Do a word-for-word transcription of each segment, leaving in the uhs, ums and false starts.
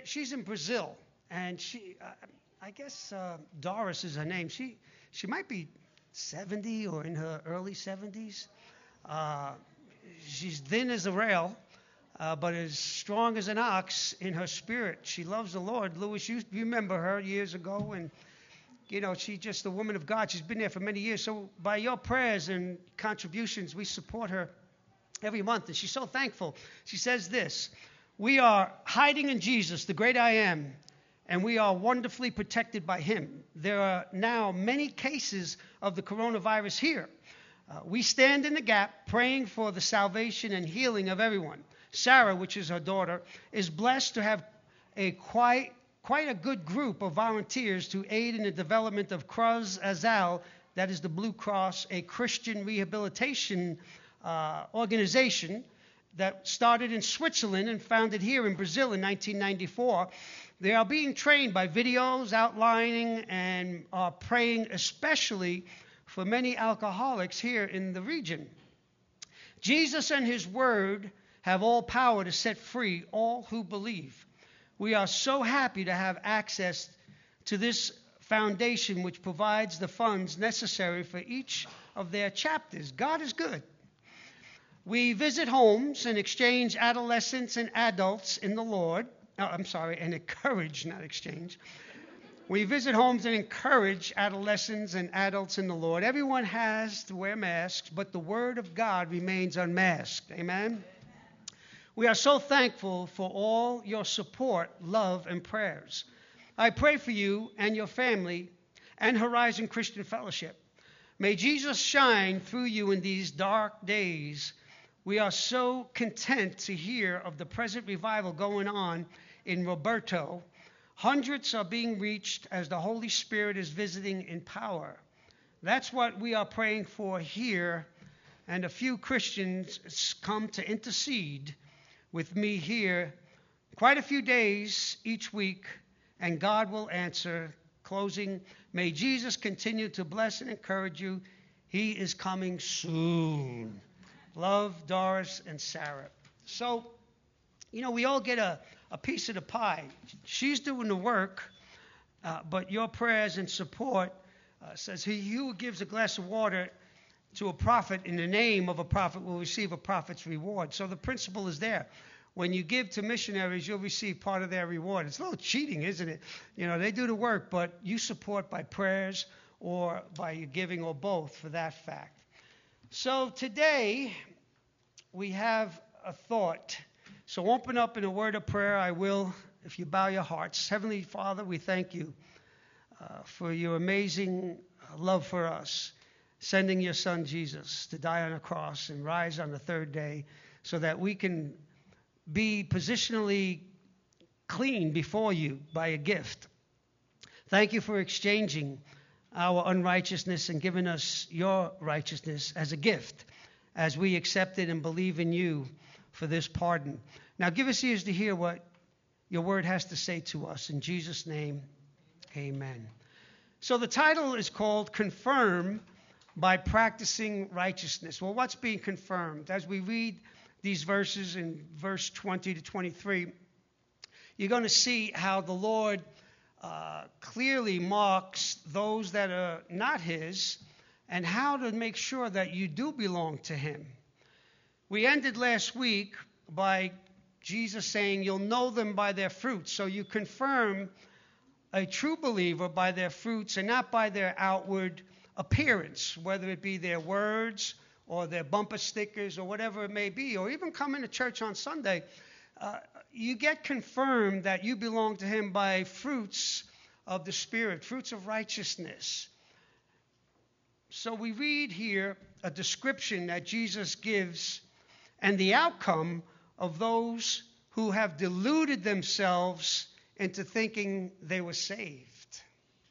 she's in Brazil, and she, uh, I guess uh, Doris is her name. She, she might be seventy or in her early seventies. Uh, she's thin as a rail, uh, but as strong as an ox in her spirit. She loves the Lord. Louis, you, you remember her years ago, and you know, she's just a woman of God. She's been there for many years. So by your prayers and contributions, we support her every month, and she's so thankful. She says this: we are hiding in Jesus, the great I am, and we are wonderfully protected by him. There are now many cases of the coronavirus here. Uh, we stand in the gap praying for the salvation and healing of everyone. Sarah, which is her daughter, is blessed to have a quite, quite a good group of volunteers to aid in the development of Cruz Azal, that is the Blue Cross, a Christian rehabilitation uh, organization that started in Switzerland and founded here in Brazil in nineteen ninety-four. They are being trained by videos outlining and are praying especially for many alcoholics here in the region. Jesus and his word have all power to set free all who believe. We are so happy to have access to this foundation which provides the funds necessary for each of their chapters. God is good. We visit homes and exchange adolescents and adults in the Lord. Oh, I'm sorry, and encourage, not exchange. We visit homes and encourage adolescents and adults in the Lord. Everyone has to wear masks, but the Word of God remains unmasked. Amen? We are so thankful for all your support, love, and prayers. I pray for you and your family and Horizon Christian Fellowship. May Jesus shine through you in these dark days. We are so content to hear of the present revival going on in Roberto. Hundreds are being reached as the Holy Spirit is visiting in power. That's what we are praying for here, and a few Christians come to intercede with me here quite a few days each week, and God will answer. Closing, may Jesus continue to bless and encourage you. He is coming soon. Love, Doris and Sarah. So, you know, we all get a, a piece of the pie. She's doing the work, uh, but your prayers and support uh, says he who gives a glass of water to a prophet in the name of a prophet will receive a prophet's reward. So the principle is there. When you give to missionaries, you'll receive part of their reward. It's a little cheating, isn't it? You know, they do the work, but you support by prayers or by your giving or both for that fact. So today, we have a thought. So open up in a word of prayer. I will, if you bow your hearts. Heavenly Father, we thank you uh, for your amazing love for us, sending your son Jesus to die on a cross and rise on the third day so that we can be positionally clean before you by a gift. Thank you for exchanging our unrighteousness and giving us your righteousness as a gift as we accept it and believe in you for this pardon. Now give us ears to hear what your word has to say to us. In Jesus' name, amen. So the title is called Confirm by Practicing Righteousness. Well, what's being confirmed? As we read these verses in verse twenty to twenty-three, you're going to see how the Lord uh, clearly marks those that are not his and how to make sure that you do belong to him. We ended last week by Jesus saying you'll know them by their fruits. So you confirm a true believer by their fruits and not by their outward appearance, whether it be their words or their bumper stickers or whatever it may be, or even coming to church on Sunday. Uh, you get confirmed that you belong to him by fruits of the Spirit, fruits of righteousness. So we read here a description that Jesus gives and the outcome of those who have deluded themselves into thinking they were saved.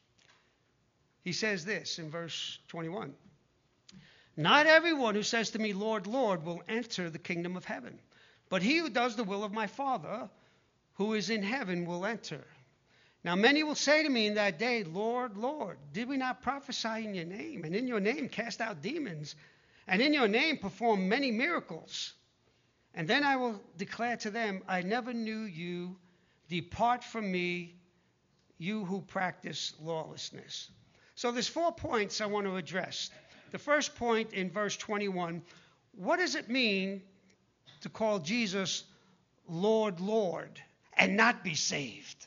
He says this in verse twenty-one. Not everyone who says to me, Lord, Lord, will enter the kingdom of heaven, but he who does the will of my Father who is in heaven will enter. Now many will say to me in that day, Lord, Lord, did we not prophesy in your name, and in your name cast out demons, and in your name perform many miracles? And then I will declare to them, I never knew you. depart from me, you who practice lawlessness. So there's four points I want to address. The first point in verse twenty-one, what does it mean to call Jesus Lord, Lord, and not be saved?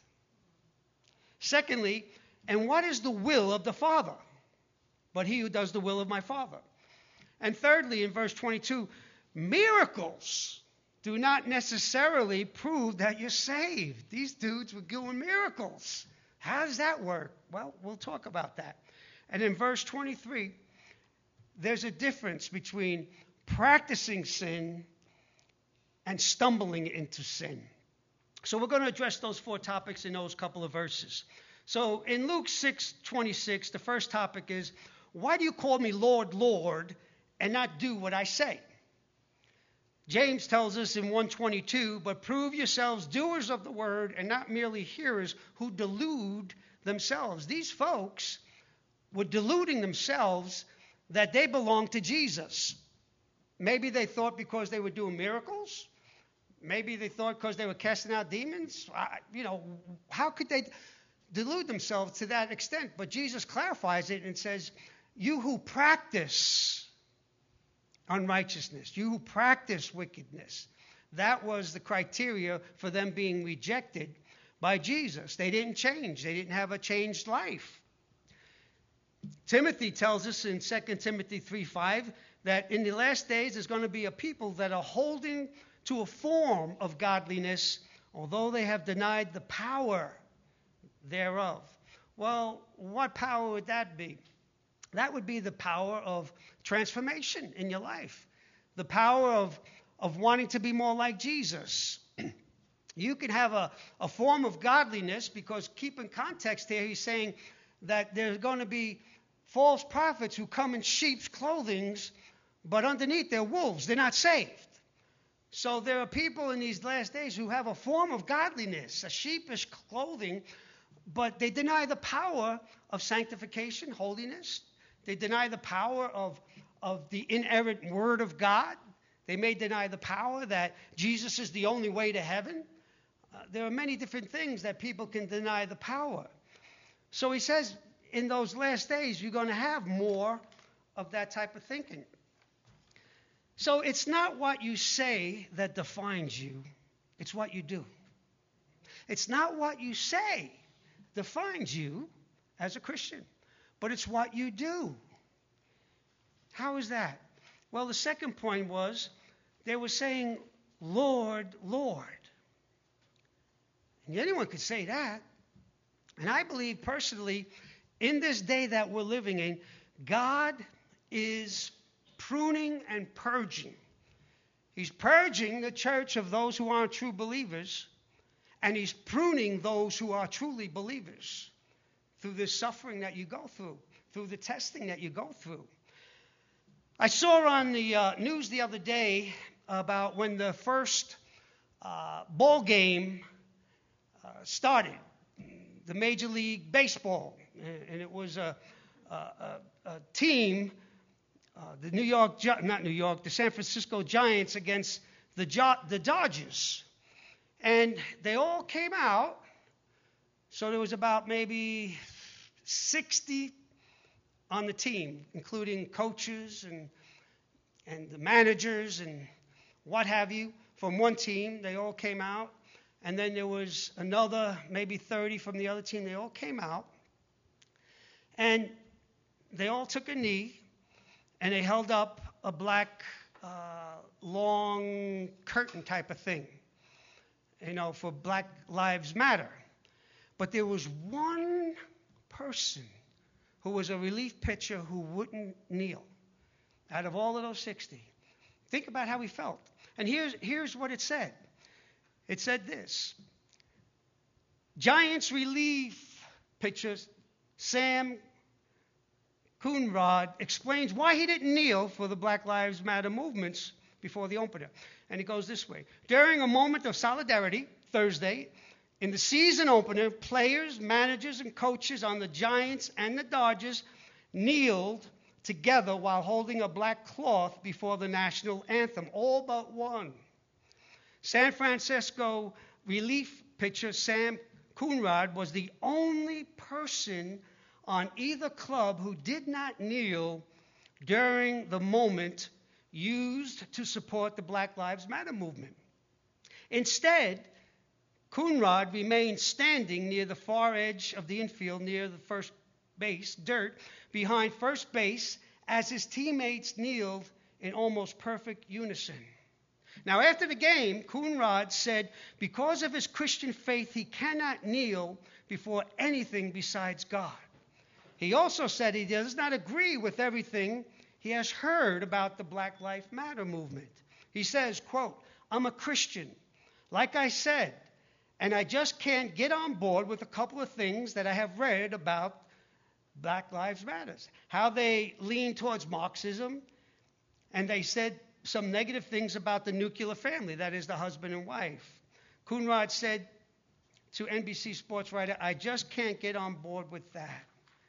Secondly, and what is the will of the Father? But he who does the will of my Father. And thirdly, in verse twenty-two, miracles do not necessarily prove that you're saved. These dudes were doing miracles. How does that work? Well, we'll talk about that. And in verse twenty-three, there's a difference between practicing sin and stumbling into sin. So we're going to address those four topics in those couple of verses. So in Luke six twenty-six, the first topic is, why do you call me Lord, Lord, and not do what I say? James tells us in one twenty-two, but prove yourselves doers of the word and not merely hearers who delude themselves. These folks were deluding themselves that they belonged to Jesus. Maybe they thought because they were doing miracles. Maybe they thought because they were casting out demons. I, you know, how could they delude themselves to that extent? But Jesus clarifies it and says, you who practice unrighteousness, you who practice wickedness. That was the criteria for them being rejected by Jesus. They didn't change. They didn't have a changed life. Timothy tells us in Second Timothy three five that in the last days there's going to be a people that are holding to a form of godliness, although they have denied the power thereof. Well, what power would that be? That would be the power of transformation in your life. The power of, of wanting to be more like Jesus. You can have a, a form of godliness, because keep in context here, he's saying that there's going to be false prophets who come in sheep's clothing, but underneath they're wolves. They're not saved. So there are people in these last days who have a form of godliness, a sheepish clothing, but they deny the power of sanctification, holiness. They deny the power of, of the inerrant Word of God. They may deny the power that Jesus is the only way to heaven. Uh, there are many different things that people can deny the power. So he says in those last days, you're going to have more of that type of thinking. So it's not what you say that defines you. It's what you do. It's not what you say defines you as a Christian, but it's what you do. How is that? Well, the second point was they were saying, Lord, Lord. And anyone could say that. And I believe personally, in this day that we're living in, God is pruning and purging. He's purging the church of those who aren't true believers, and he's pruning those who are truly believers through the suffering that you go through, through the testing that you go through. I saw on the uh, news the other day about when the first uh, ball game uh, started, the Major League Baseball, and it was a, a, a, a team, uh, the New York, not New York, the San Francisco Giants against the, jo- the Dodgers. And they all came out, so there was about maybe sixty on the team, including coaches and and the managers and what have you from one team. They all came out. And then there was another, maybe thirty from the other team. They all came out. And they all took a knee, and they held up a black, uh, long curtain type of thing, you know, for Black Lives Matter. But there was one person who was a relief pitcher who wouldn't kneel out of all of those sixty. Think about how he felt. And here's, here's what it said. It said this: Giants relief pitcher Sam Coonrod explains why he didn't kneel for the Black Lives Matter movements before the opener. And it goes this way. During a moment of solidarity, Thursday, in the season opener, players, managers, and coaches on the Giants and the Dodgers kneeled together while holding a black cloth before the national anthem, all but one. San Francisco relief pitcher Sam Coonrod was the only person on either club who did not kneel during the moment used to support the Black Lives Matter movement. Instead, Coonrod remained standing near the far edge of the infield near the first base, dirt, behind first base as his teammates kneeled in almost perfect unison. Now, after the game, Coonrod said because of his Christian faith, he cannot kneel before anything besides God. He also said he does not agree with everything he has heard about the Black Lives Matter movement. He says, quote, "I'm a Christian, like I said, and I just can't get on board with a couple of things that I have read about Black Lives Matter, how they lean towards Marxism, and they said some negative things about the nuclear family, that is the husband and wife." Coonrod said to N B C sports writer, "I just can't get on board with that."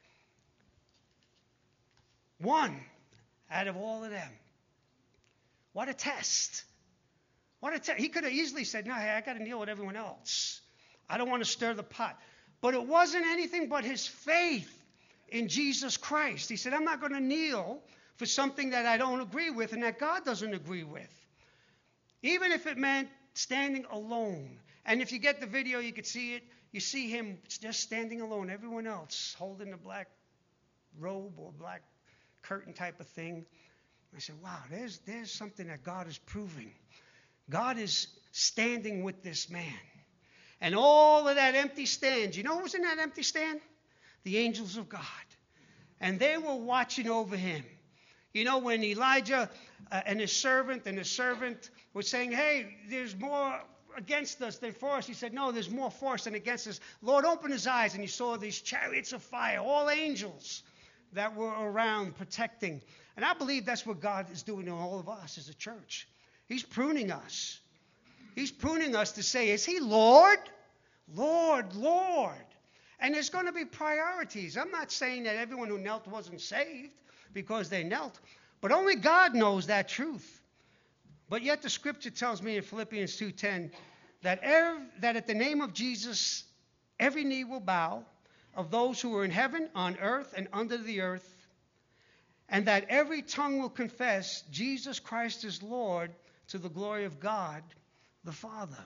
One out of all of them. What a test. What a test. He could have easily said, no, hey, I got to kneel with everyone else. I don't want to stir the pot. But it wasn't anything but his faith in Jesus Christ. He said, I'm not going to kneel for something that I don't agree with and that God doesn't agree with. Even if it meant standing alone. And if you get the video, you could see it. You see him just standing alone. Everyone else holding the black robe or black curtain type of thing. I said, wow, there's, there's something that God is proving. God is standing with this man. And all of that empty stand, you know what was in that empty stand? The angels of God. And they were watching over him. You know, when Elijah uh, and his servant and his servant were saying, hey, there's more against us than for us. He said, no, there's more for us than against us. Lord, open his eyes, and he saw these chariots of fire, all angels that were around protecting. And I believe that's what God is doing to all of us as a church. He's pruning us. He's pruning us to say, is he Lord? Lord, Lord. And there's going to be priorities. I'm not saying that everyone who knelt wasn't saved because they knelt, but only God knows that truth. But yet the scripture tells me in Philippians two ten that, ev- that at the name of Jesus, every knee will bow of those who are in heaven, on earth, and under the earth, and that every tongue will confess Jesus Christ is Lord to the glory of God the Father.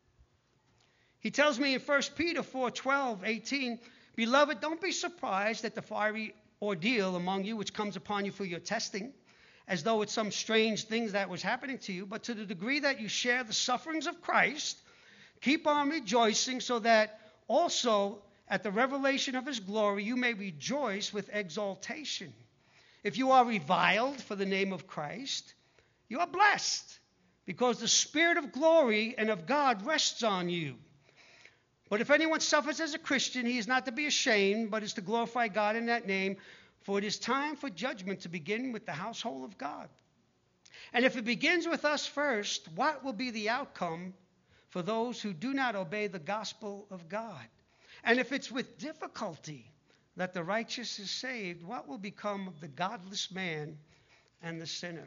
He tells me in First Peter four twelve, eighteen, Beloved, don't be surprised at the fiery ordeal among you which comes upon you for your testing, as though it's some strange thing that was happening to you, but to the degree that you share the sufferings of Christ, keep on rejoicing, so that also at the revelation of his glory you may rejoice with exaltation. If you are reviled for the name of Christ, you are blessed, because the Spirit of glory and of God rests on you. But if anyone suffers as a Christian, he is not to be ashamed, but is to glorify God in that name, for it is time for judgment to begin with the household of God. And if it begins with us first, what will be the outcome for those who do not obey the gospel of God? And if it's with difficulty that the righteous is saved, what will become of the godless man and the sinner?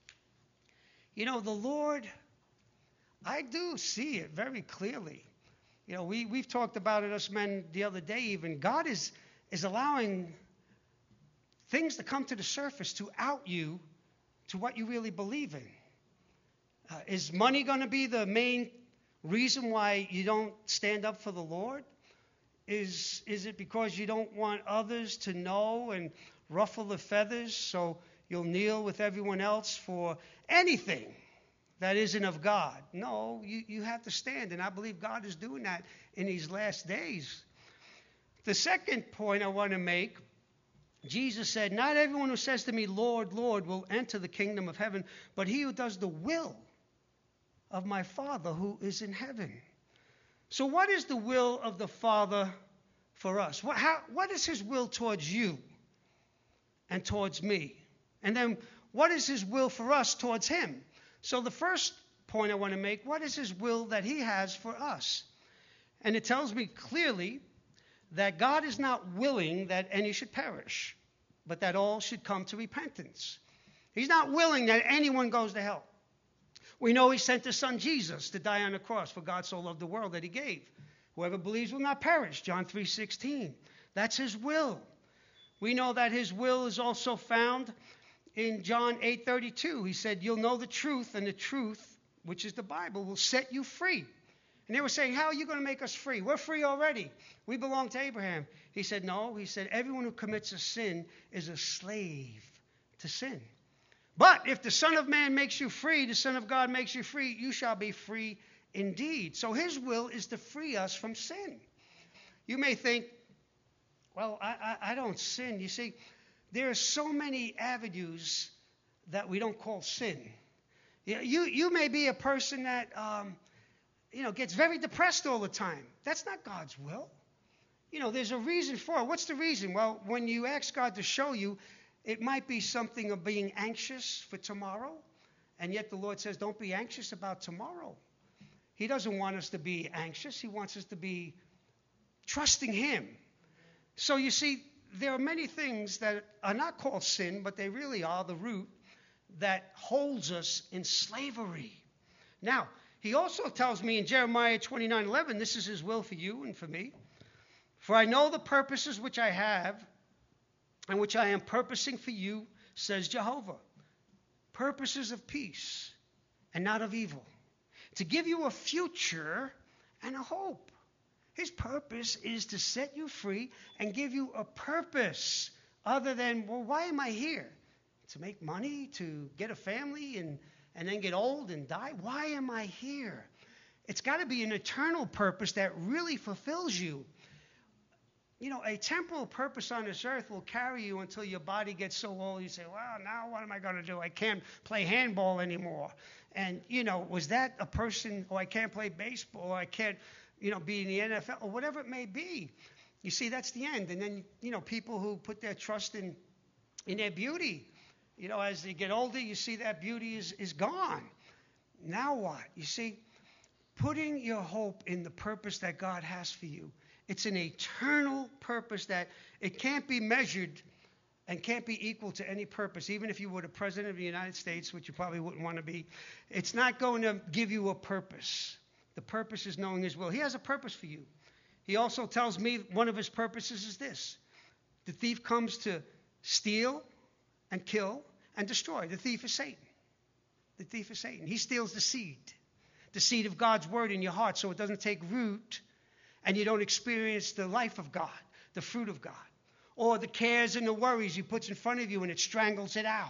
You know, the Lord, I do see it very clearly. You know, we, we've talked about it, us men, the other day even. God is, is allowing things to come to the surface to out you to what you really believe in. Uh, is money going to be the main reason why you don't stand up for the Lord? Is, is it because you don't want others to know and ruffle the feathers so you'll kneel with everyone else for anything that isn't of God? No, you, you have to stand, and I believe God is doing that in these last days. The second point I want to make, Jesus said, not everyone who says to me, Lord, Lord, will enter the kingdom of heaven, but he who does the will of my Father who is in heaven. So what is the will of the Father for us? What, how, what is his will towards you and towards me? And then what is his will for us towards him? So the first point I want to make, what is his will that he has for us? And it tells me clearly that God is not willing that any should perish, but that all should come to repentance. He's not willing that anyone goes to hell. We know he sent his son Jesus to die on the cross, for God so loved the world that he gave. Whoever believes will not perish, John three sixteen. That's his will. We know that his will is also found in John eight thirty-two. He said, you'll know the truth, and the truth, which is the Bible, will set you free. And they were saying, how are you going to make us free? We're free already. We belong to Abraham. He said, no. He said, everyone who commits a sin is a slave to sin. But if the Son of Man makes you free, the Son of God makes you free, you shall be free indeed. So his will is to free us from sin. You may think, well, I, I, I don't sin. You see, there are so many avenues that we don't call sin. You, you, you may be a person that, um, you know, gets very depressed all the time. That's not God's will. You know, there's a reason for it. What's the reason? Well, when you ask God to show you, it might be something of being anxious for tomorrow, and yet the Lord says, don't be anxious about tomorrow. He doesn't want us to be anxious. He wants us to be trusting him. So you see, there are many things that are not called sin, but they really are the root that holds us in slavery. Now, he also tells me in Jeremiah twenty-nine eleven, this is his will for you and for me. For I know the purposes which I have and which I am purposing for you, says Jehovah. Purposes of peace and not of evil, to give you a future and a hope. His purpose is to set you free and give you a purpose other than, well, why am I here? To make money, to get a family, and, and then get old and die? Why am I here? It's got to be an eternal purpose that really fulfills you. You know, a temporal purpose on this earth will carry you until your body gets so old you say, well, now what am I going to do? I can't play handball anymore. And, you know, was that a person, oh, I can't play baseball, or I can't, you know, be in the N F L, or whatever it may be. You see, that's the end. And then, you know, people who put their trust in, in their beauty, you know, as they get older, you see that beauty is, is gone. Now what? You see, putting your hope in the purpose that God has for you. It's an eternal purpose that it can't be measured and can't be equal to any purpose. Even if you were the president of the United States, which you probably wouldn't want to be, it's not going to give you a purpose. The purpose is knowing his will. He has a purpose for you. He also tells me one of his purposes is this. The thief comes to steal and kill and destroy. The thief is Satan. The thief is Satan. He steals the seed, the seed of God's word in your heart, so it doesn't take root and you don't experience the life of God, the fruit of God. Or the cares and the worries he puts in front of you and it strangles it out.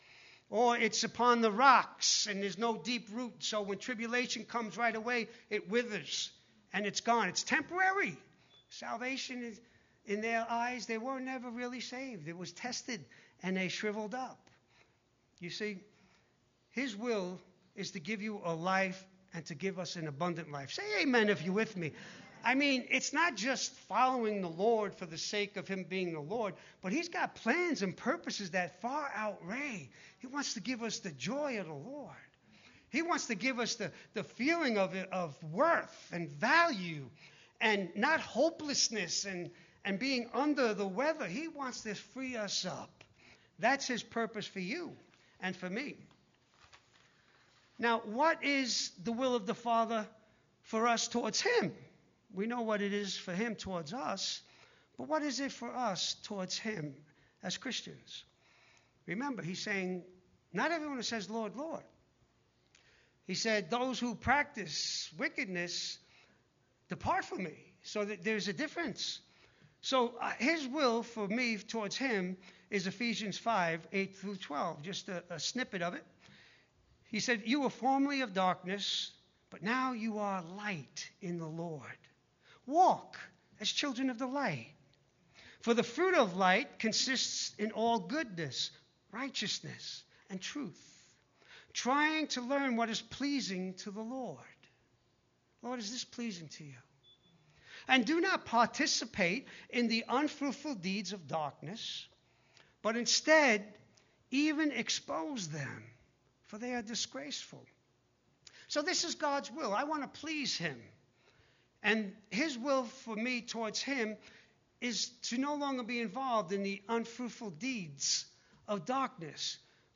Or it's upon the rocks and there's no deep root, so when tribulation comes right away, it withers and it's gone. It's temporary. Salvation is, in their eyes, they were never really saved. It was tested and they shriveled up. You see, his will is to give you a life and to give us an abundant life. Say amen if you're with me. I mean, it's not just following the Lord for the sake of him being the Lord, but he's got plans and purposes that far outweigh. He wants to give us the joy of the Lord. He wants to give us the, the feeling of, of worth and value and not hopelessness and, and being under the weather. He wants to free us up. That's his purpose for you and for me. Now, what is the will of the Father for us towards him? We know what it is for him towards us, but what is it for us towards him as Christians? Remember, he's saying, not everyone who says, Lord, Lord. He said, those who practice wickedness, depart from me. So that there's a difference. So uh, his will for me towards him is Ephesians five, eight through twelve, just a, a snippet of it. He said, you were formerly of darkness, but now you are light in the Lord. Walk as children of the light. For the fruit of light consists in all goodness, righteousness, and truth, trying to learn what is pleasing to the Lord. Lord, is this pleasing to you? And do not participate in the unfruitful deeds of darkness, but instead even expose them, for they are disgraceful. So this is God's will. I want to please him. And his will for me towards him is to no longer be involved in the unfruitful deeds of darkness,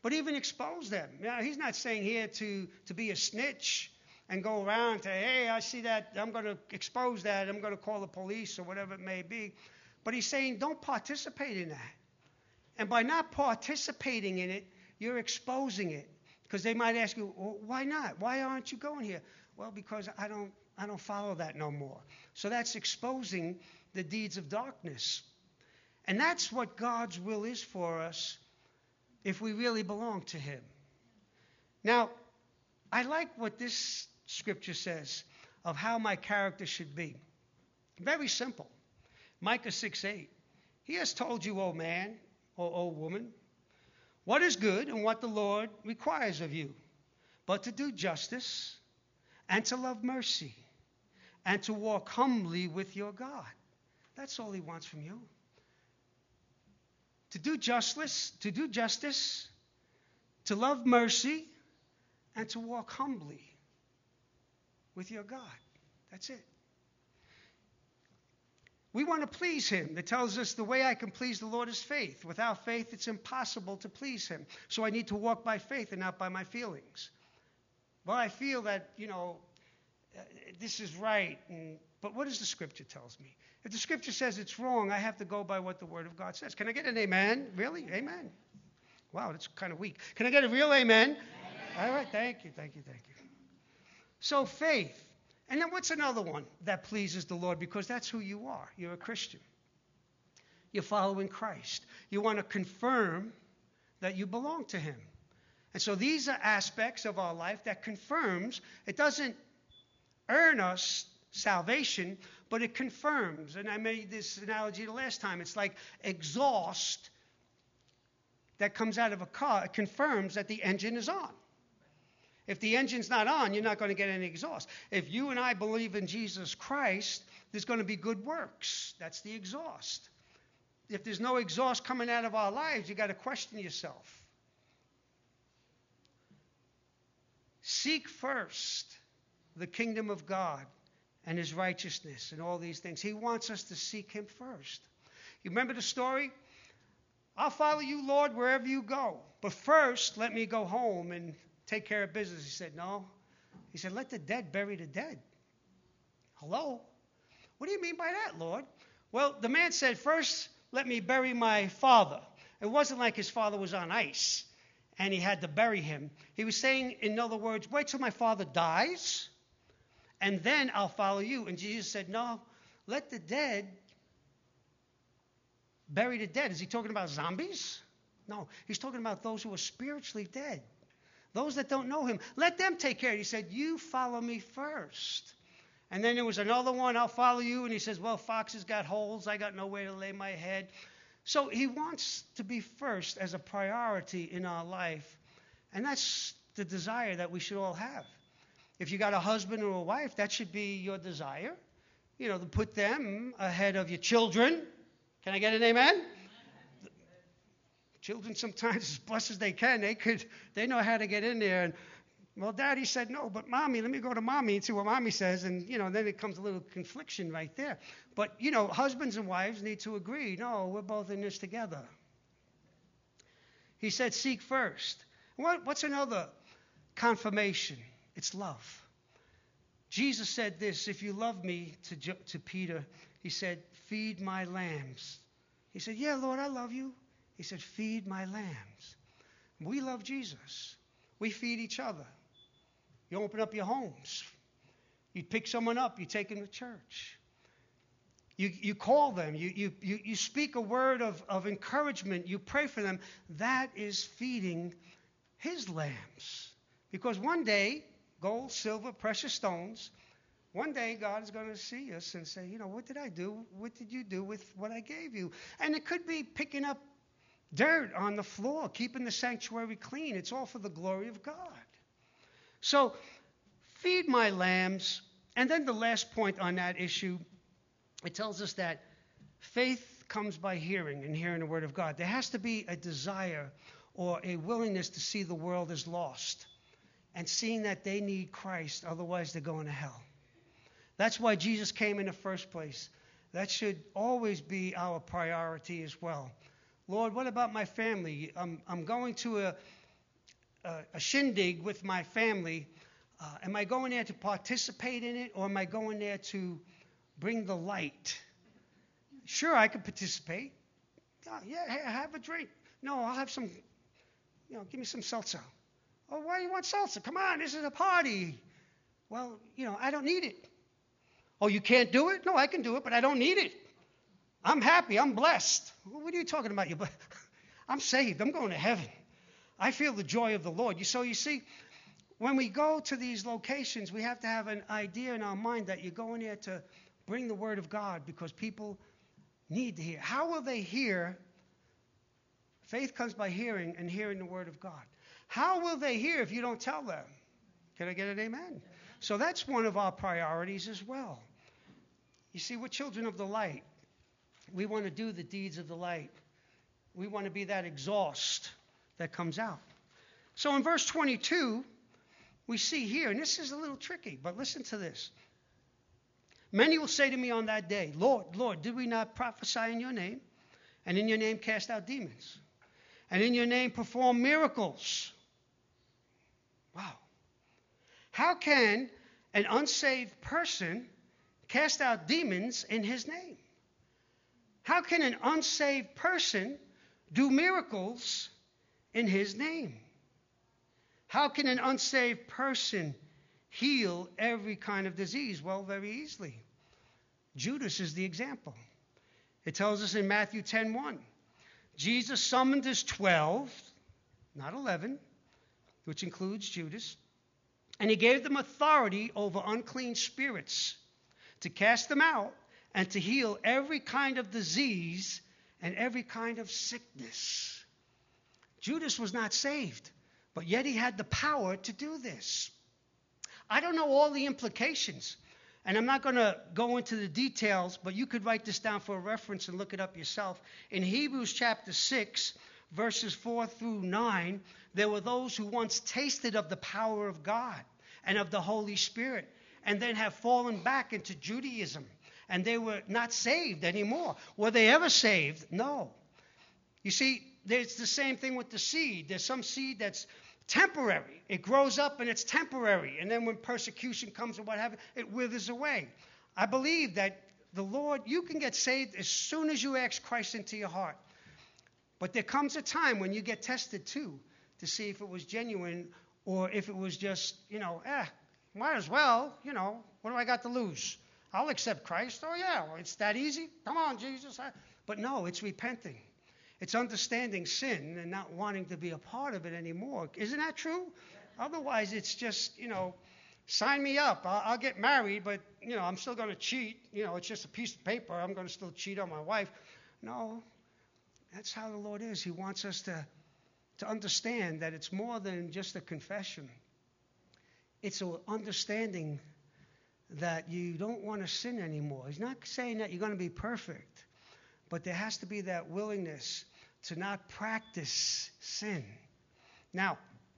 but even expose them. You know, he's not saying here to, to be a snitch and go around and say, hey, I see that, I'm going to expose that, I'm going to call the police or whatever it may be. But he's saying don't participate in that. And by not participating in it, you're exposing it. Because they might ask you, well, why not? Why aren't you going here? Well, because I don't, I don't follow that no more. So that's exposing the deeds of darkness. And that's what God's will is for us if we really belong to him. Now, I like what this scripture says of how my character should be. Very simple. Micah six eight. He has told you, O man, O, o woman, what is good and what the Lord requires of you, but to do justice and to love mercy and to walk humbly with your God. That's all he wants from you. To do justice, to do justice, to love mercy, and to walk humbly with your God. That's it. We want to please him. It tells us the way I can please the Lord is faith. Without faith, it's impossible to please him. So I need to walk by faith and not by my feelings. Well, I feel that, you know, uh, this is right. And, but what does the scripture tells me? If the scripture says it's wrong, I have to go by what the word of God says. Can I get an amen? Really? Amen. Wow, that's kind of weak. Can I get a real amen? Amen. All right, thank you, thank you, thank you. So faith. And then what's another one that pleases the Lord? Because that's who you are. You're a Christian. You're following Christ. You want to confirm that you belong to him. And so these are aspects of our life that confirms. It doesn't earn us salvation, but it confirms. And I made this analogy the last time. It's like exhaust that comes out of a car. It confirms that the engine is on. If the engine's not on, you're not going to get any exhaust. If you and I believe in Jesus Christ, there's going to be good works. That's the exhaust. If there's no exhaust coming out of our lives, you got to question yourself. Seek first the kingdom of God and his righteousness and all these things. He wants us to seek him first. You remember the story? I'll follow you, Lord, wherever you go. But first, let me go home and take care of business. He said, no. He said, let the dead bury the dead. Hello? What do you mean by that, Lord? Well, the man said, first, let me bury my father. It wasn't like his father was on ice and he had to bury him. He was saying, in other words, wait till my father dies and then I'll follow you. And Jesus said, no, let the dead bury the dead. Is he talking about zombies? No, he's talking about those who are spiritually dead. Those that don't know him, let them take care of it. He said, you follow me first. And then there was another one, I'll follow you. And he says, well, foxes got holes. I got nowhere to lay my head. So he wants to be first as a priority in our life. And that's the desire that we should all have. If you got a husband or a wife, that should be your desire. You know, to put them ahead of your children. Can I get an amen? Children sometimes, as blessed as they can, they could, they know how to get in there. And, well, Daddy said no, but Mommy, let me go to Mommy and see what Mommy says. And, you know, then it comes a little confliction right there. But, you know, husbands and wives need to agree. No, we're both in this together. He said, seek first. What, what's another confirmation? It's love. Jesus said this, if you love me, to, to Peter, he said, feed my lambs. He said, yeah, Lord, I love you. He said, feed my lambs. We love Jesus. We feed each other. You open up your homes. You pick someone up. You take them to church. You, you call them. You, you, you, you speak a word of, of encouragement. You pray for them. That is feeding his lambs. Because one day, gold, silver, precious stones, one day God is going to see us and say, you know, what did I do? What did you do with what I gave you? And it could be picking up dirt on the floor, keeping the sanctuary clean. It's all for the glory of God. So, feed my lambs. And then the last point on that issue, it tells us that faith comes by hearing, and hearing the word of God. There has to be a desire or a willingness to see the world as lost and seeing that they need Christ, otherwise they're going to hell. That's why Jesus came in the first place. That should always be our priority as well. Lord, what about my family? I'm, I'm going to a, a, a shindig with my family, uh, am I going there to participate in it, or am I going there to bring the light? Sure, I could participate. Oh, yeah, hey, have a drink. No, I'll have some, you know, give me some salsa. Oh, why do you want salsa? Come on, this is a party. Well, you know, I don't need it. Oh, you can't do it? No, I can do it, but I don't need it. I'm happy. I'm blessed. What are you talking about? You, I'm saved. I'm going to heaven. I feel the joy of the Lord. You, so you see, when we go to these locations, we have to have an idea in our mind that you're going there to bring the word of God, because people need to hear. How will they hear? Faith comes by hearing, and hearing the word of God. How will they hear if you don't tell them? Can I get an amen? So that's one of our priorities as well. You see, we're children of the light. We want to do the deeds of the light. We want to be that exhaust that comes out. So in verse twenty-two, we see here, and this is a little tricky, but listen to this. Many will say to me on that day, Lord, Lord, did we not prophesy in your name, and in your name cast out demons, and in your name perform miracles? Wow. How can an unsaved person cast out demons in his name? How can an unsaved person do miracles in his name? How can an unsaved person heal every kind of disease? Well, very easily. Judas is the example. It tells us in Matthew ten one, Jesus summoned his twelve, not eleven, which includes Judas, and he gave them authority over unclean spirits to cast them out and to heal every kind of disease and every kind of sickness. Judas was not saved, but yet he had the power to do this. I don't know all the implications, and I'm not going to go into the details, but you could write this down for a reference and look it up yourself. In Hebrews chapter six, verses four through nine, there were those who once tasted of the power of God and of the Holy Spirit, and then have fallen back into Judaism, and they were not saved anymore. Were they ever saved? No. You see, it's the same thing with the seed. There's some seed that's temporary. It grows up and it's temporary, and then when persecution comes or what have you, it withers away. I believe that the Lord, you can get saved as soon as you ask Christ into your heart. But there comes a time when you get tested too, to see if it was genuine or if it was just, you know, eh, might as well, you know, what do I got to lose? I'll accept Christ. Oh, yeah, well, it's that easy. Come on, Jesus. But no, it's repenting. It's understanding sin and not wanting to be a part of it anymore. Isn't that true? Yeah. Otherwise, it's just, you know, sign me up. I'll, I'll get married, but, you know, I'm still going to cheat. You know, it's just a piece of paper. I'm going to still cheat on my wife. No, that's how the Lord is. He wants us to, to understand that it's more than just a confession. It's an understanding that you don't want to sin anymore. He's not saying that you're going to be perfect, but there has to be that willingness to not practice sin. Now,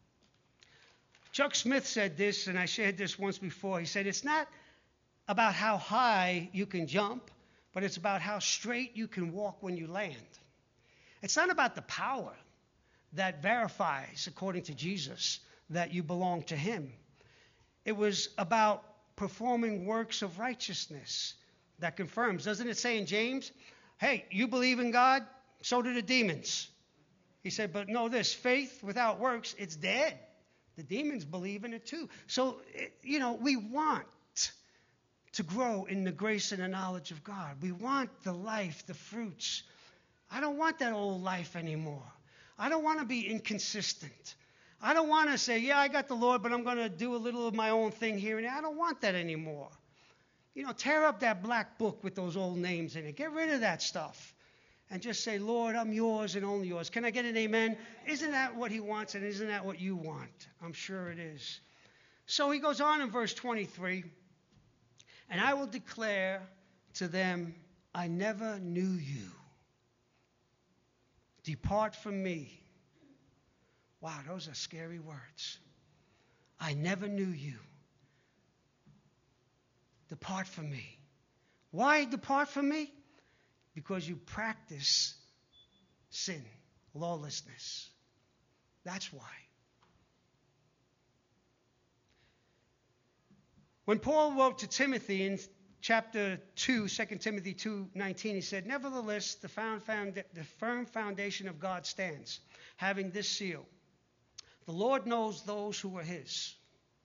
Chuck Smith said this, and I shared this once before. He said, it's not about how high you can jump, but it's about how straight you can walk when you land. It's not about the power that verifies, according to Jesus, that you belong to him. It was about performing works of righteousness that confirms. Doesn't it say in James, hey, you believe in God, so do the demons. He said, but know this, faith without works, it's dead. The demons believe in it too. So, you know, we want to grow in the grace and the knowledge of God. We want the life, the fruits. I don't want that old life anymore. I don't want to be inconsistent. I don't want to say, yeah, I got the Lord, but I'm going to do a little of my own thing here and there. I don't want that anymore. You know, tear up that black book with those old names in it. Get rid of that stuff. And just say, Lord, I'm yours and only yours. Can I get an amen? Isn't that what he wants, and isn't that what you want? I'm sure it is. So he goes on in verse twenty-three, and I will declare to them, I never knew you. Depart from me. Wow, those are scary words. I never knew you. Depart from me. Why depart from me? Because you practice sin, lawlessness. That's why. When Paul wrote to Timothy in chapter two, Second Timothy two nineteen, he said, "Nevertheless, the, found, found, the firm foundation of God stands, having this seal. The Lord knows those who are his.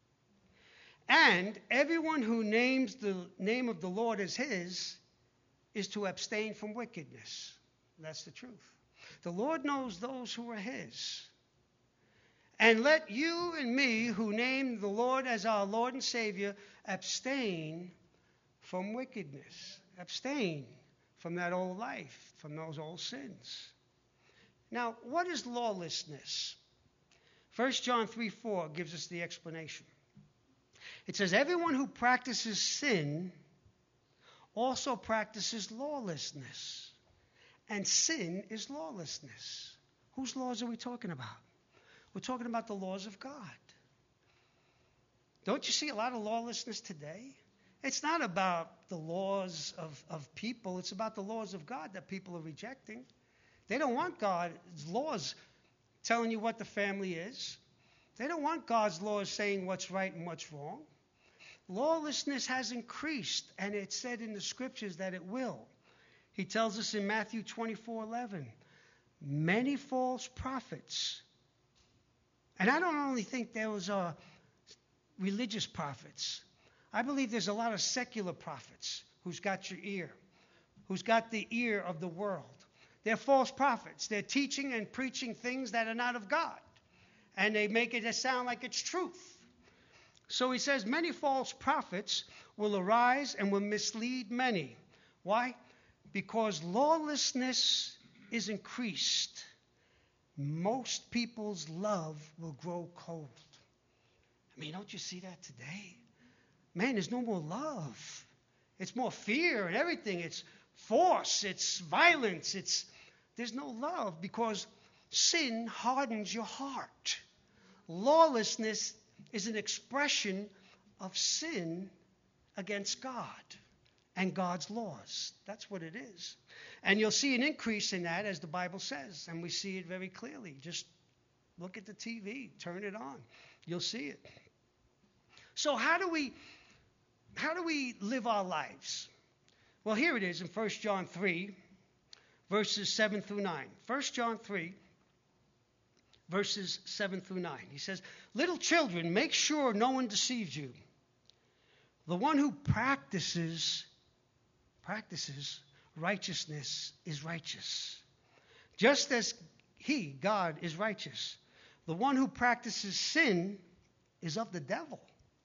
And everyone who names the name of the Lord as his is to abstain from wickedness." That's the truth. The Lord knows those who are his. And let you and me, who name the Lord as our Lord and Savior, abstain from wickedness. Abstain from that old life, from those old sins. Now, what is lawlessness? First John three four gives us the explanation. It says, "Everyone who practices sin also practices lawlessness. And sin is lawlessness." Whose laws are we talking about? We're talking about the laws of God. Don't you see a lot of lawlessness today? It's not about the laws of, of people. It's about the laws of God that people are rejecting. They don't want God's laws telling you what the family is. They don't want God's laws saying what's right and what's wrong. Lawlessness has increased, and it's said in the scriptures that it will. He tells us in Matthew twenty-four eleven, many false prophets. And I don't only think there was uh, religious prophets. I believe there's a lot of secular prophets who's got your ear, who's got the ear of the world. They're false prophets. They're teaching and preaching things that are not of God. And they make it sound like it's truth. So he says, many false prophets will arise and will mislead many. Why? Because lawlessness is increased. Most people's love will grow cold. I mean, don't you see that today? Man, there's no more love. It's more fear and everything. It's force. It's violence. It's there's no love because sin hardens your heart. Lawlessness is an expression of sin against God and God's laws. That's what it is. And you'll see an increase in that as the Bible says, and we see it very clearly. Just look at the T V, turn it on. You'll see it. So how do we how do we live our lives? Well, here it is in First John three, verses seven through nine. First John three, verses seven through nine. He says, "Little children, make sure no one deceives you. The one who practices practices righteousness is righteous, just as he, God, is righteous. The one who practices sin is of the devil.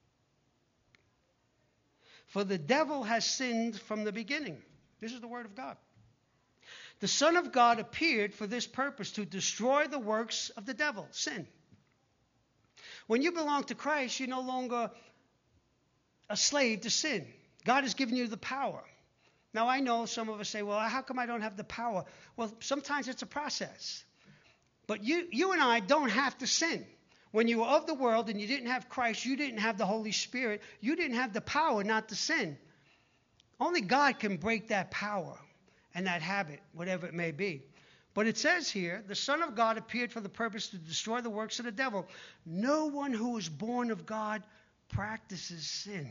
For the devil has sinned from the beginning." This is the word of God. "The Son of God appeared for this purpose, to destroy the works of the devil," sin. When you belong to Christ, you're no longer a slave to sin. God has given you the power. Now, I know some of us say, well, how come I don't have the power? Well, sometimes it's a process. But you, you and I don't have to sin. When you were of the world and you didn't have Christ, you didn't have the Holy Spirit, you didn't have the power not to sin. Only God can break that power and that habit, whatever it may be. But it says here, the Son of God appeared for the purpose to destroy the works of the devil. No one who is born of God practices sin.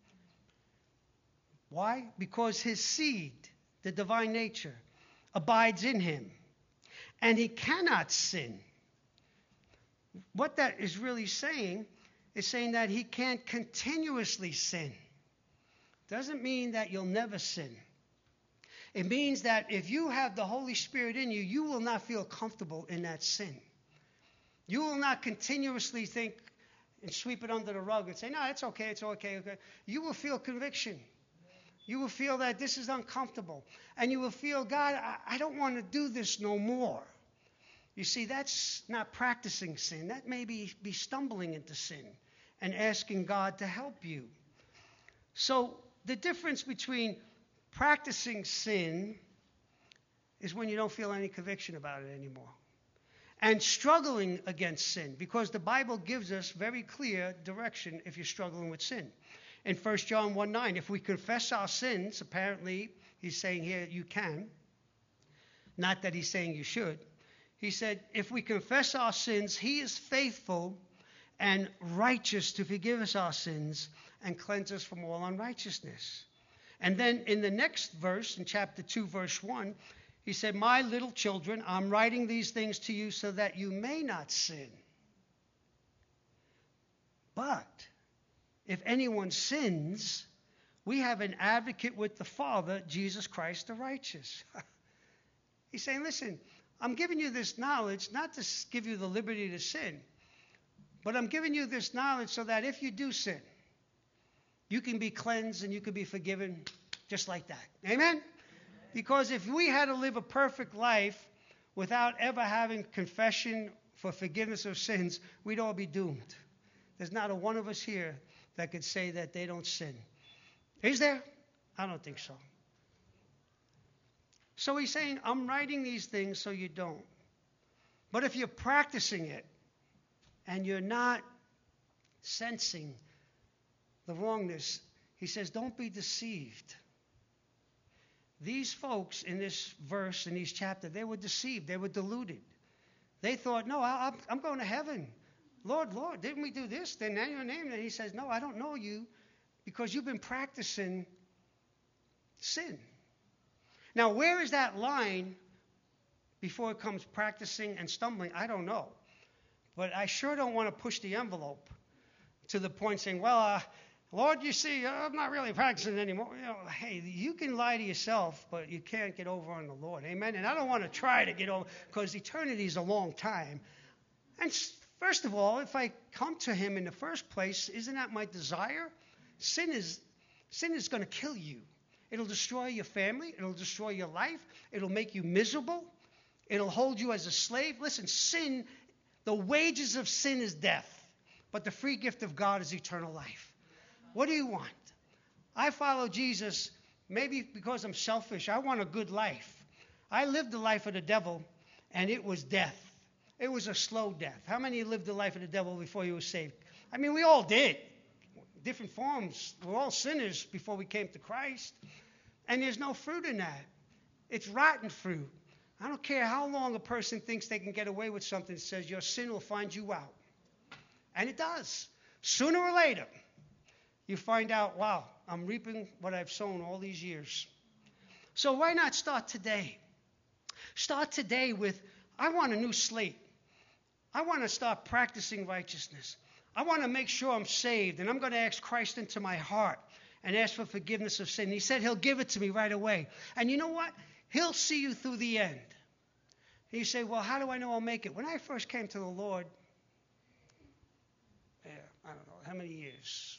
Why? Because his seed, the divine nature, abides in him. And he cannot sin. What that is really saying is saying that he can't continuously sin. Doesn't mean that you'll never sin. It means that if you have the Holy Spirit in you, you will not feel comfortable in that sin. You will not continuously think and sweep it under the rug and say, no, it's okay, it's okay, okay. You will feel conviction. You will feel that this is uncomfortable. And you will feel, God, I, I don't want to do this no more. You see, that's not practicing sin. That may be, be stumbling into sin and asking God to help you. So the difference between practicing sin is when you don't feel any conviction about it anymore. And struggling against sin, because the Bible gives us very clear direction if you're struggling with sin. In First John one nine, if we confess our sins, apparently he's saying here you can. Not that he's saying you should. He said, if we confess our sins, he is faithful and righteous to forgive us our sins and cleanse us from all unrighteousness. And then in the next verse, in chapter two, verse one, he said, my little children, I'm writing these things to you so that you may not sin. But if anyone sins, we have an advocate with the Father, Jesus Christ the righteous. He's saying, listen, I'm giving you this knowledge not to give you the liberty to sin, but I'm giving you this knowledge so that if you do sin, you can be cleansed and you can be forgiven just like that. Amen? Amen? Because if we had to live a perfect life without ever having confession for forgiveness of sins, we'd all be doomed. There's not a one of us here that could say that they don't sin. Is there? I don't think so. So he's saying, I'm writing these things so you don't. But if you're practicing it and you're not sensing the wrongness, he says, don't be deceived. These folks in this verse, in these chapters, they were deceived. They were deluded. They thought, no, I, I'm going to heaven. Lord, Lord, didn't we do this? Then now your name. And he says, no, I don't know you because you've been practicing sin. Now, where is that line before it comes practicing and stumbling? I don't know. But I sure don't want to push the envelope to the point saying, well, uh, Lord, you see, I'm not really practicing anymore. You know, hey, you can lie to yourself, but you can't get over on the Lord. Amen? And I don't want to try to get over because eternity is a long time. And first of all, if I come to him in the first place, isn't that my desire? Sin is, sin is going to kill you. It'll destroy your family. It'll destroy your life. It'll make you miserable. It'll hold you as a slave. Listen, sin, the wages of sin is death, but the free gift of God is eternal life. What do you want? I follow Jesus maybe because I'm selfish. I want a good life. I lived the life of the devil, and it was death. It was a slow death. How many lived the life of the devil before you were saved? I mean, we all did. Different forms. We're all sinners before we came to Christ. And there's no fruit in that. It's rotten fruit. I don't care how long a person thinks they can get away with something that says your sin will find you out. And it does. Sooner or later, you find out, wow, I'm reaping what I've sown all these years. So why not start today? Start today with, I want a new slate. I want to start practicing righteousness. I want to make sure I'm saved, and I'm going to ask Christ into my heart and ask for forgiveness of sin. He said he'll give it to me right away. And you know what? He'll see you through the end. And you say, well, how do I know I'll make it? When I first came to the Lord, yeah, I don't know, how many years?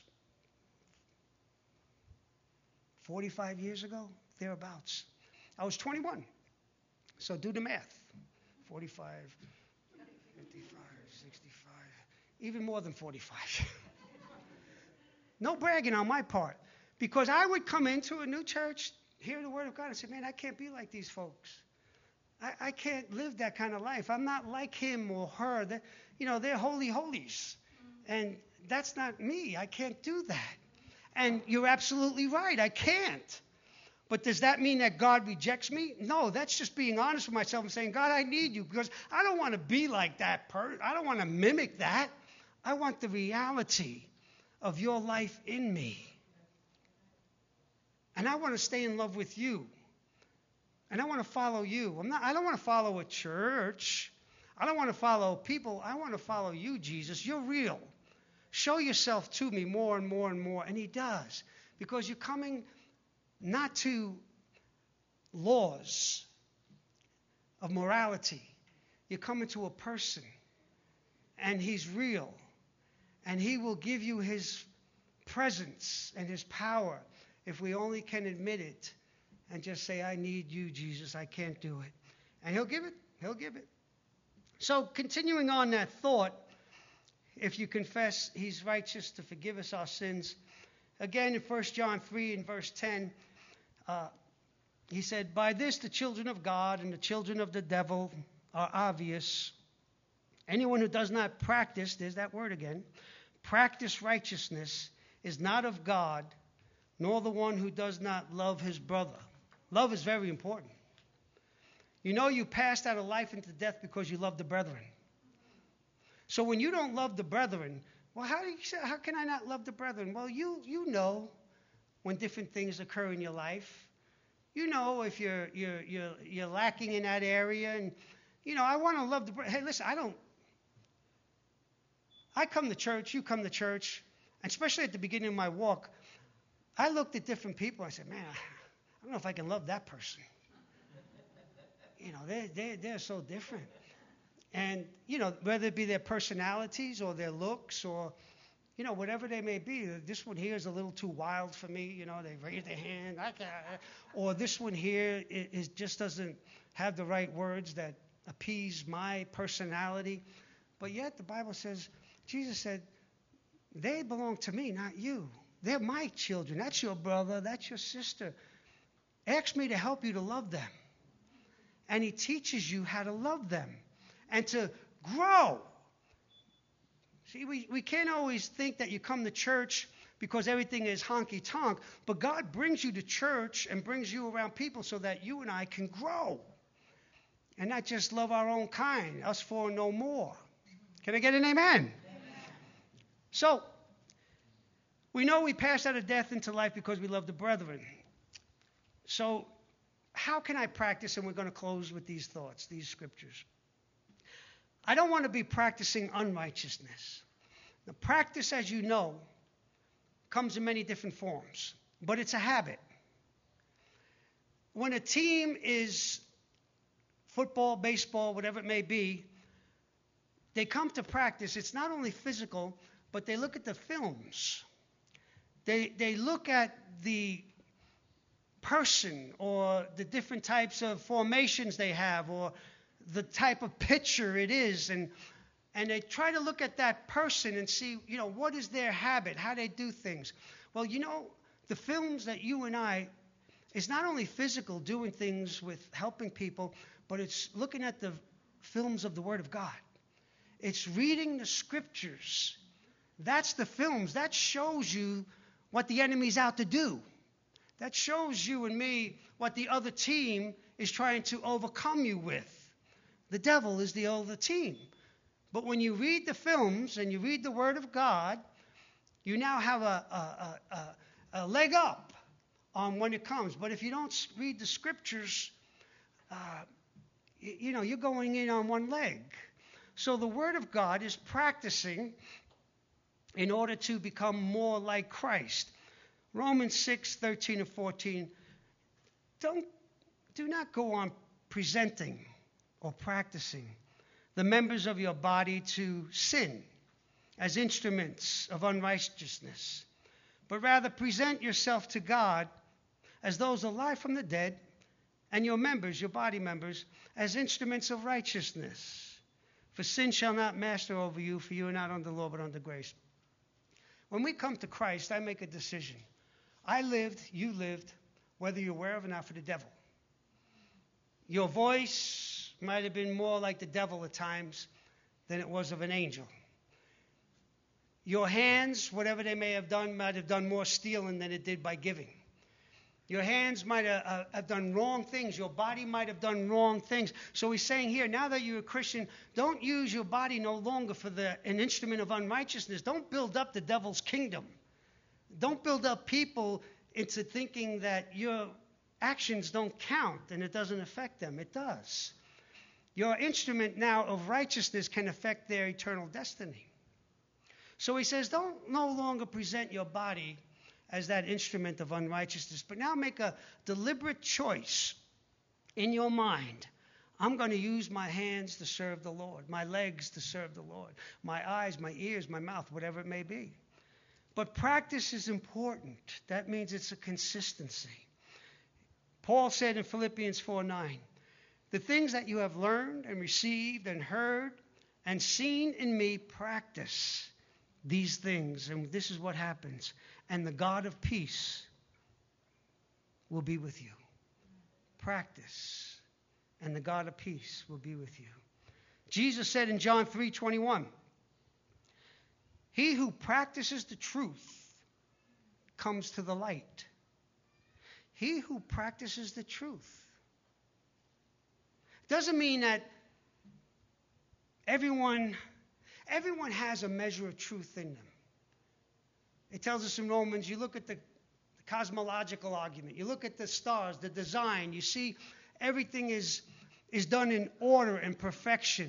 forty-five years ago? Thereabouts. I was twenty-one. So do the math. forty-five, fifty-five, sixty-five, even more than forty-five. No bragging on my part. Because I would come into a new church, hear the word of God, and say, man, I can't be like these folks. I, I can't live that kind of life. I'm not like him or her. They're, you know, they're holy holies. And that's not me. I can't do that. And you're absolutely right. I can't. But does that mean that God rejects me? No, that's just being honest with myself and saying, God, I need you because I don't want to be like that person. I don't want to mimic that. I want the reality of your life in me. And I want to stay in love with you. And I want to follow you. I'm not, I don't want to follow a church. I don't want to follow people. I want to follow you, Jesus. You're real. Show yourself to me more and more and more. And he does. Because you're coming not to laws of morality. You're coming to a person. And he's real. And he will give you his presence and his power if we only can admit it and just say, I need you, Jesus. I can't do it. And he'll give it. He'll give it. So continuing on that thought, if you confess, he's righteous to forgive us our sins. Again, in First John three and verse ten, uh, he said, by this the children of God and the children of the devil are obvious. Anyone who does not practice, there's that word again, practice righteousness is not of God, nor the one who does not love his brother. Love is very important. You know you passed out of life into death because you love the brethren. So when you don't love the brethren, well, how do you say, how can I not love the brethren? Well, you you know when different things occur in your life. You know if you're you're you're you're lacking in that area, and you know I want to love the brethren. Hey, listen, I don't. I come to church, you come to church, and especially at the beginning of my walk, I looked at different people. I said, man, I don't know if I can love that person. You know, they they they're so different. And, you know, whether it be their personalities or their looks or, you know, whatever they may be. This one here is a little too wild for me. You know, they raise their hand. I can't. Or this one here is, is just doesn't have the right words that appease my personality. But yet the Bible says, Jesus said, they belong to me, not you. They're my children. That's your brother. That's your sister. Ask me to help you to love them. And he teaches you how to love them. And to grow. See, we, we can't always think that you come to church because everything is honky-tonk, but God brings you to church and brings you around people so that you and I can grow. And not just love our own kind, us four no more. Can I get an amen? Amen. So, we know we pass out of death into life because we love the brethren. So, how can I practice? And we're going to close with these thoughts, these scriptures. I don't want to be practicing unrighteousness. The practice, as you know, comes in many different forms, but it's a habit. When a team is football, baseball, whatever it may be, they come to practice. It's not only physical, but they look at the films. They, they look at the person or the different types of formations they have or the type of picture it is, and and they try to look at that person and see, you know, what is their habit, how they do things. Well, you know, the films that you and I, it's not only physical, doing things with helping people, but it's looking at the films of the Word of God. It's reading the scriptures. That's the films. That shows you what the enemy's out to do. That shows you and me what the other team is trying to overcome you with. The devil is the other team. But when you read the films and you read the Word of God, you now have a, a, a, a leg up on when it comes. But if you don't read the scriptures, uh, you, you know, you're going in on one leg. So the Word of God is practicing in order to become more like Christ. Romans six, thirteen and fourteen. Don't, do not go on presenting or practicing the members of your body to sin as instruments of unrighteousness, but rather present yourself to God as those alive from the dead, and your members, your body members, as instruments of righteousness. For sin shall not master over you, for you are not under law but under grace. When we come to Christ, I make a decision. I lived, you lived, whether you're aware of it or not, for the devil. Your voice might have been more like the devil at times than it was of an angel. Your hands, whatever they may have done, might have done more stealing than it did by giving. Your hands might have, uh, have done wrong things. Your body might have done wrong things. So he's saying here, now that you're a Christian, don't use your body no longer for the, an instrument of unrighteousness. Don't build up the devil's kingdom. Don't build up people into thinking that your actions don't count and it doesn't affect them. It does. Your instrument now of righteousness can affect their eternal destiny. So he says, don't no longer present your body as that instrument of unrighteousness, but now make a deliberate choice in your mind. I'm going to use my hands to serve the Lord, my legs to serve the Lord, my eyes, my ears, my mouth, whatever it may be. But practice is important. That means it's a consistency. Paul said in Philippians four nine, the things that you have learned and received and heard and seen in me, practice these things. And this is what happens. And the God of peace will be with you. Practice. And the God of peace will be with you. Jesus said in John three twenty-one, he who practices the truth comes to the light. He who practices the truth. Doesn't mean that everyone, Everyone has a measure of truth in them. It tells us in Romans, you look at the cosmological argument, you look at the stars, the design, you see everything is, is done in order and perfection.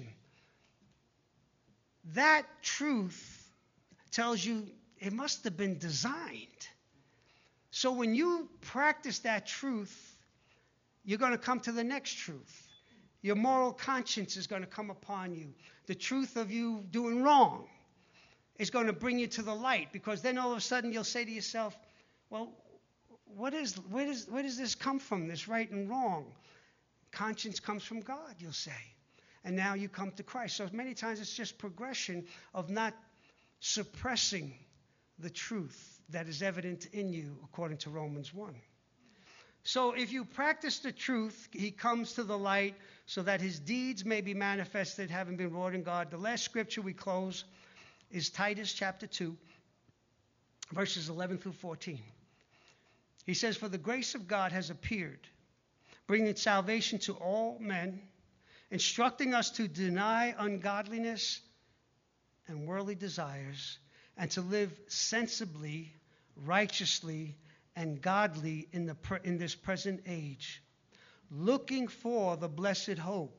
That truth tells you it must have been designed. So when you practice that truth, you're going to come to the next truth. Your moral conscience is going to come upon you. The truth of you doing wrong is going to bring you to the light, because then all of a sudden you'll say to yourself, well, what is, where, does, where does this come from, this right and wrong? Conscience comes from God, you'll say. And now you come to Christ. So many times it's just progression of not suppressing the truth that is evident in you, according to Romans one. So if you practice the truth, he comes to the light so that his deeds may be manifested, having been wrought in God. The last scripture we close is Titus chapter two, verses eleven through fourteen. He says, for the grace of God has appeared, bringing salvation to all men, instructing us to deny ungodliness and worldly desires, and to live sensibly, righteously, and godly in, the pre- in this present age, looking for the blessed hope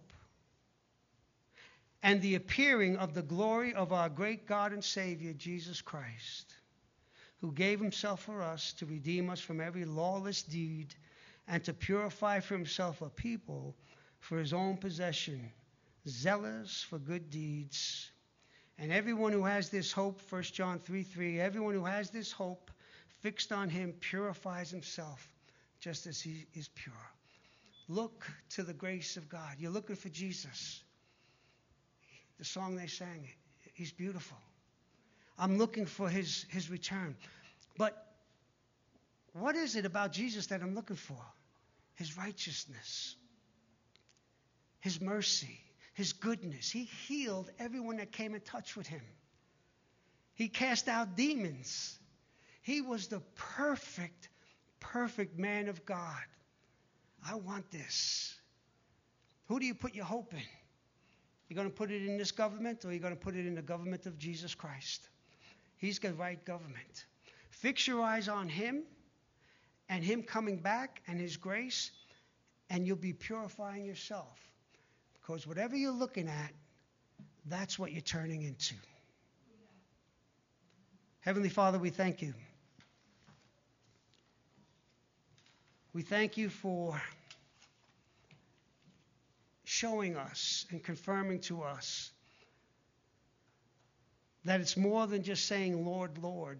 and the appearing of the glory of our great God and Savior, Jesus Christ, who gave himself for us to redeem us from every lawless deed and to purify for himself a people for his own possession, zealous for good deeds. And everyone who has this hope, First John three three, everyone who has this hope fixed on him purifies himself just as he is pure. Look to the grace of God. You're looking for Jesus. The song they sang, he's beautiful. I'm looking for his, his return. But what is it about Jesus that I'm looking for? His righteousness, his mercy, his goodness. He healed everyone that came in touch with him. He cast out demons. He was the perfect, perfect man of God. I want this. Who do you put your hope in? You're going to put it in this government, or you're going to put it in the government of Jesus Christ? He's the right government. Fix your eyes on him and him coming back and his grace, and you'll be purifying yourself. Because whatever you're looking at, that's what you're turning into. Heavenly Father, we thank you. We thank you for showing us and confirming to us that it's more than just saying, Lord, Lord,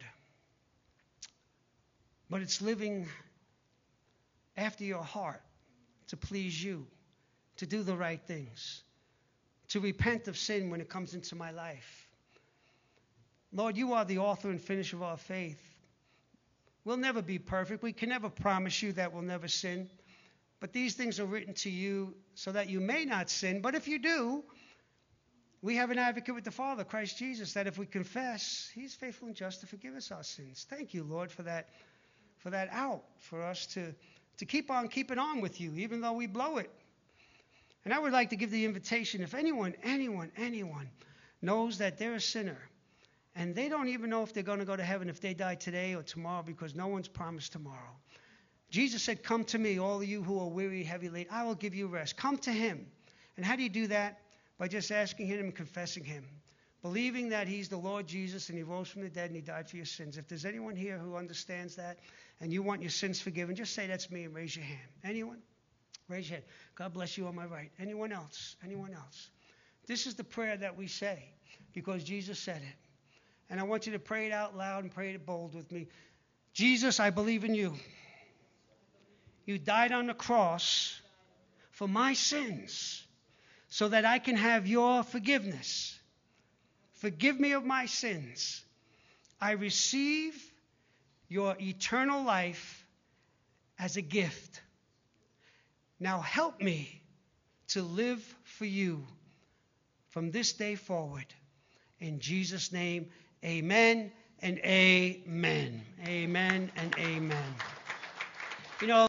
but it's living after your heart to please you, to do the right things, to repent of sin when it comes into my life. Lord, you are the author and finisher of our faith. We'll never be perfect. We can never promise you that we'll never sin. But these things are written to you so that you may not sin. But if you do, we have an advocate with the Father, Christ Jesus, that if we confess, he's faithful and just to forgive us our sins. Thank you, Lord, for that, for that out, for us to, to keep on keeping on with you, even though we blow it. And I would like to give the invitation, if anyone, anyone, anyone knows that they're a sinner, and they don't even know if they're going to go to heaven if they die today or tomorrow, because no one's promised tomorrow. Jesus said, come to me, all of you who are weary, heavy laden, I will give you rest. Come to him. And how do you do that? By just asking him and confessing him, believing that he's the Lord Jesus and he rose from the dead and he died for your sins. If there's anyone here who understands that and you want your sins forgiven, just say that's me and raise your hand. Anyone? Raise your hand. God bless you on my right. Anyone else? Anyone else? This is the prayer that we say because Jesus said it. And I want you to pray it out loud and pray it bold with me. Jesus, I believe in you. You died on the cross for my sins so that I can have your forgiveness. Forgive me of my sins. I receive your eternal life as a gift. Now help me to live for you from this day forward. In Jesus' name, amen and amen. Amen and amen. You know,